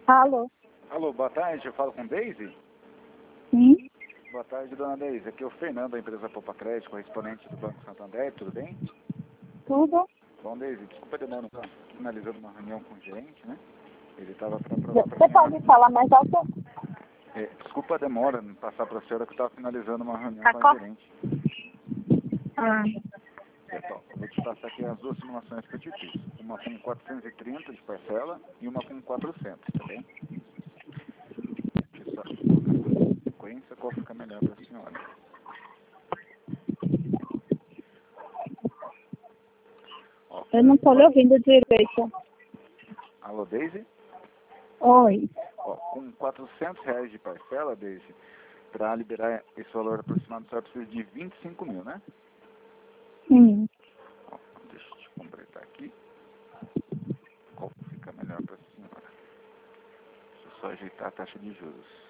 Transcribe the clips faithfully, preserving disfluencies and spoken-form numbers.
Alô? Alô, boa tarde, eu falo com Deise? Sim? Boa tarde, dona Deise. Aqui é o Fernando, da empresa Poupa Crédito, correspondente do Banco Santander, tudo bem? Tudo? Bom, Deise, desculpa a demora, tá finalizando uma reunião com o gerente, né? Ele estava para aprovar para a Você senhora. pode falar mais alto? É, desculpa a demora em passar para a senhora que eu estava finalizando uma reunião Tá com a co- gerente. Ah, Então, eu vou te passar aqui as duas simulações que eu te fiz. Uma com quatrocentos e trinta de parcela e uma com quatrocentos, tá bem? Deixa eu só colocar na sequência qual fica melhor para a senhora. Ó, eu não tô lhe ouvindo direito. alô, Deise? Oi. Ó, com quatrocentos reais de parcela, Deise, para liberar esse valor aproximado, você vai precisar de vinte e cinco mil, né? Sim. Ó, deixa eu te completar aqui. Qual fica melhor para a senhora? Deixa eu só ajeitar a taxa de juros.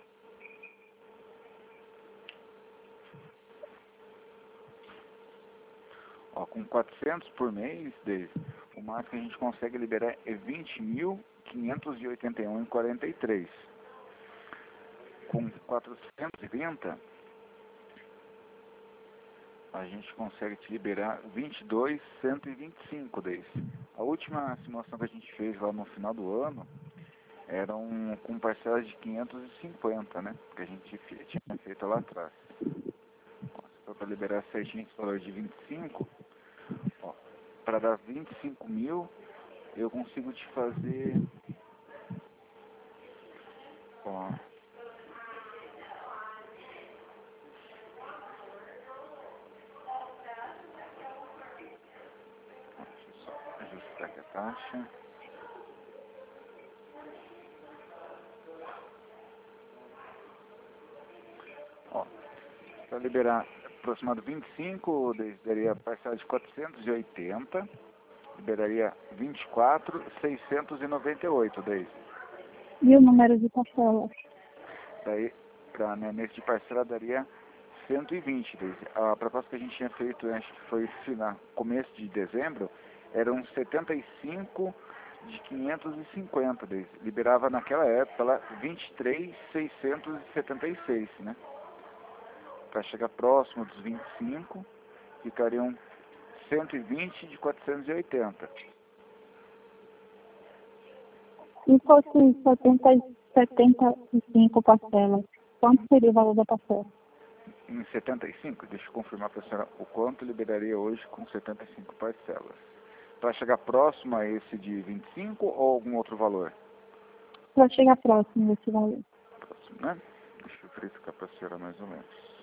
Ó, com quatrocentos por mês, Deise, o máximo que a gente consegue liberar é vinte mil quinhentos e oitenta e um vírgula quarenta e três. Com quatrocentos e trinta, a gente consegue te liberar vinte e dois mil cento e vinte e cinco, Deise. A última simulação que a gente fez lá no final do ano era um, com parcelas de quinhentos e cinquenta, né? Que a gente fe- tinha feito lá atrás. Ó, se for para liberar certinho esse valor de vinte e cinco, ó, para dar vinte e cinco mil, eu consigo te fazer, ó, deixa eu só ajustar aqui a taxa. Ó, para liberar aproximado vinte e cinco, Deise, daria parcela de quatrocentos e oitenta, liberaria vinte e quatro mil seiscentos e noventa e oito, Deise. E o número de parcelas? Daí, pra, né, nesse de parcela daria cento e vinte, Deise. A proposta que a gente tinha feito, acho que foi no começo de dezembro, eram setenta e cinco de quinhentos e cinquenta, Deise. Liberava naquela época lá vinte e três mil seiscentos e setenta e seis, né? Para chegar próximo dos vinte e cinco, ficariam cento e vinte de quatrocentos e oitenta. Se fosse setenta, e- setenta e cinco parcelas, quanto seria o valor da parcela? Em setenta e cinco, deixa eu confirmar para a senhora o quanto liberaria hoje com setenta e cinco parcelas. Para chegar próximo a esse de vinte e cinco ou algum outro valor? Para chegar próximo desse valor. Próximo, né? Deixa eu verificar para a senhora mais ou menos.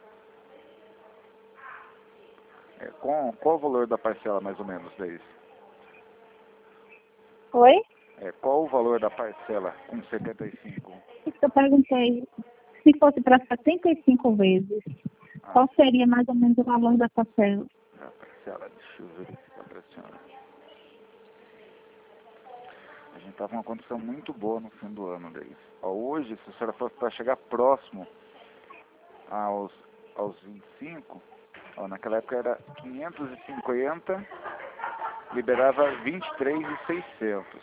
É, com, qual o valor da parcela mais ou menos, Deise? Oi? É, qual o valor da parcela com setenta e cinco? Isso que eu perguntei. Se fosse para setenta e cinco vezes, Ah, qual seria mais ou menos o valor da parcela? a parcela, deixa eu verificar para a senhora. A gente estava com uma condição muito boa no fim do ano, Deise. Ó, hoje, se a senhora fosse para chegar próximo aos, aos vinte e cinco, ó, naquela época era quinhentos e cinquenta, liberava vinte e três mil e seiscentos.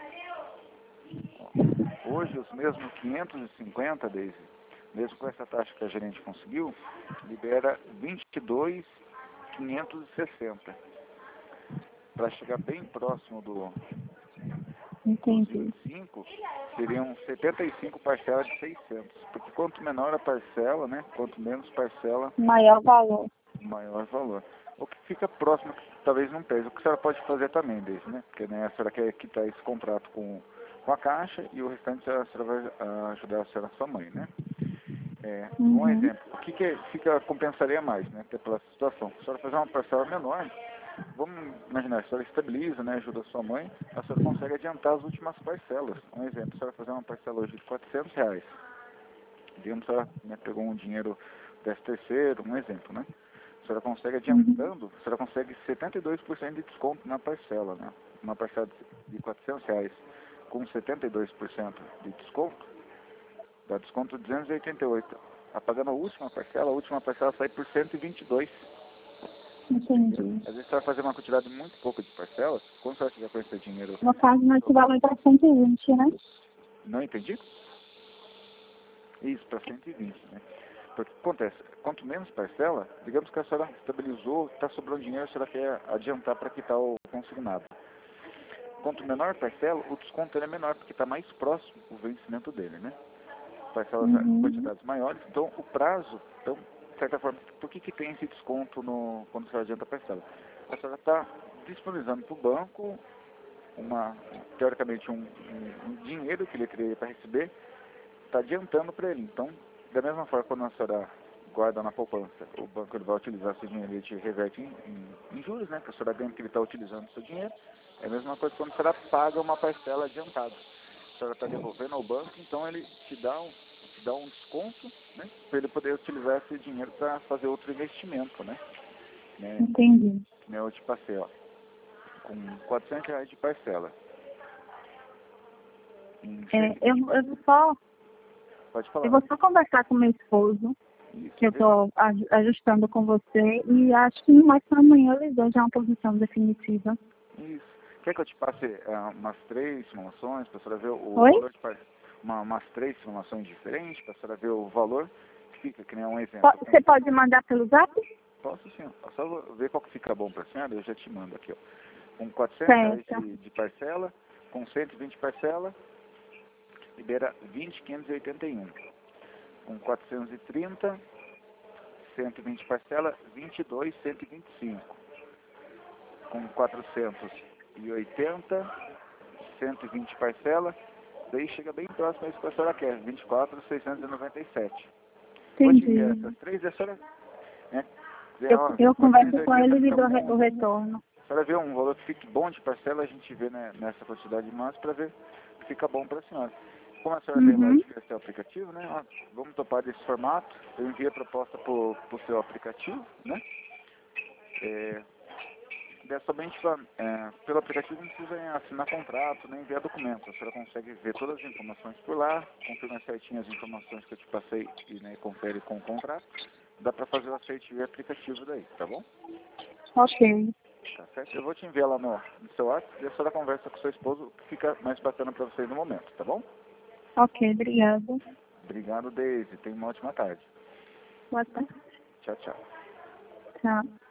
Ó, hoje, os mesmos quinhentos e cinquenta, Deise, mesmo com essa taxa que a gerente conseguiu, libera vinte e dois mil quinhentos e sessenta. Para chegar bem próximo do, dos Entendi. vinte e cinco, seriam setenta e cinco parcelas de seiscentos. Porque quanto menor a parcela, né, quanto menos parcela, Maior valor. maior valor. O que fica próximo, talvez não pese. O que a senhora pode fazer também, Deise, né? Porque, né, a senhora quer quitar esse contrato com, com a Caixa e o restante a senhora vai ah, ajudar a senhora, a sua mãe, né? É, um Uhum. exemplo, o que, que fica, compensaria mais, né, até pela situação? Se a senhora fazer uma parcela menor, vamos imaginar, a senhora estabiliza, né, ajuda a sua mãe, a senhora consegue adiantar as últimas parcelas. Um exemplo, a senhora fazer uma parcela hoje de quatrocentos reais, digamos que a senhora, né, pegou um dinheiro desse terceiro, um exemplo, né? A senhora consegue Uhum. adiantando, a senhora consegue setenta e dois por cento de desconto na parcela, né? Uma parcela de quatrocentos reais com setenta e dois por cento de desconto, dá desconto de duzentos e oitenta e oito. Apagando a última parcela, a última parcela sai por cento e vinte e dois. Entendi. Às vezes você vai fazer uma quantidade muito pouca de parcelas, quando você vai tiver com esse dinheiro, No caso, nós equivalente a cento e vinte, né? Não entendi? Isso, para cento e vinte, né? Porque o que acontece? Quanto menos parcela, digamos que a senhora estabilizou, está sobrando dinheiro, a senhora quer adiantar para quitar o consignado. Quanto menor parcela, o desconto é menor, porque está mais próximo o vencimento dele, né? Parcelas em Uhum. quantidades maiores, então o prazo, então, de certa forma, por que que tem esse desconto no, quando você adianta a parcela? A senhora está disponibilizando para o banco, uma, teoricamente, um, um, um dinheiro que ele teria para receber, está adiantando para ele. Então, da mesma forma, quando a senhora guarda na poupança, o banco ele vai utilizar seu dinheiro e ele te reverte em, em, em juros, né? Que a senhora ganha que ele está utilizando o seu dinheiro. É a mesma coisa quando a senhora paga uma parcela adiantada. A senhora está devolvendo ao banco, então ele te dá um, te dá um desconto, né? Para ele poder utilizar esse dinheiro para fazer outro investimento, né? né? Entendi. Que nem eu te passei, ó. Com quatrocentos reais de parcela. Em É, cento e vinte eu, eu vou parcelas. só, Pode falar. eu vou só conversar com meu esposo, Isso, que eu vê. estou ajustando com você, e acho que mais para amanhã eu lhe dou já uma posição definitiva. Isso. Quer que eu te passe uh, umas três simulações para a senhora ver o Oi? valor de par... uma, umas três simulações diferentes para a senhora ver o valor que fica, que nem um exemplo. Po- Você pode mandar pelo zap? Posso sim, ó. Só vou ver qual que fica bom para a senhora, eu já te mando aqui, ó. Com quatrocentos reais Certo. de, de parcela, com cento e vinte parcela, libera vinte mil quinhentos e oitenta e um. Com quatrocentos e trinta, cento e vinte parcela, vinte e dois mil cento e vinte e cinco. Com quatrocentos e oitenta, cento e vinte parcela, daí chega bem próximo a isso que a senhora quer, vinte e quatro mil seiscentos e noventa e sete. Vou te enviar Entendi. essas três e a senhora, né, dizer, Eu, ó, eu converso com quatrocentos e oitenta ele e lhe fica dou re- bom. o retorno. A senhora vê um valor que fique bom de parcela, a gente vê, né, nessa quantidade de massa para ver que fica bom para a senhora. Como a senhora tem lá Uhum. de crescer o aplicativo, né, ó, vamos topar desse formato, eu enviei a proposta para o seu aplicativo, né, é, é somente pra, é, pelo aplicativo não precisa assinar contrato, nem enviar documentos. A senhora consegue ver todas as informações por lá, confirma certinho as informações que eu te passei e, né, confere com o contrato. Dá para fazer o aceite via aplicativo daí, tá bom? Ok. Tá certo? Eu vou te enviar lá no, no seu WhatsApp e a senhora conversa com seu esposo, que fica mais bacana para vocês no momento, tá bom? Ok, obrigada. Obrigado, Daisy. Tenha uma ótima tarde. Boa tarde. Tchau, tchau. Tchau.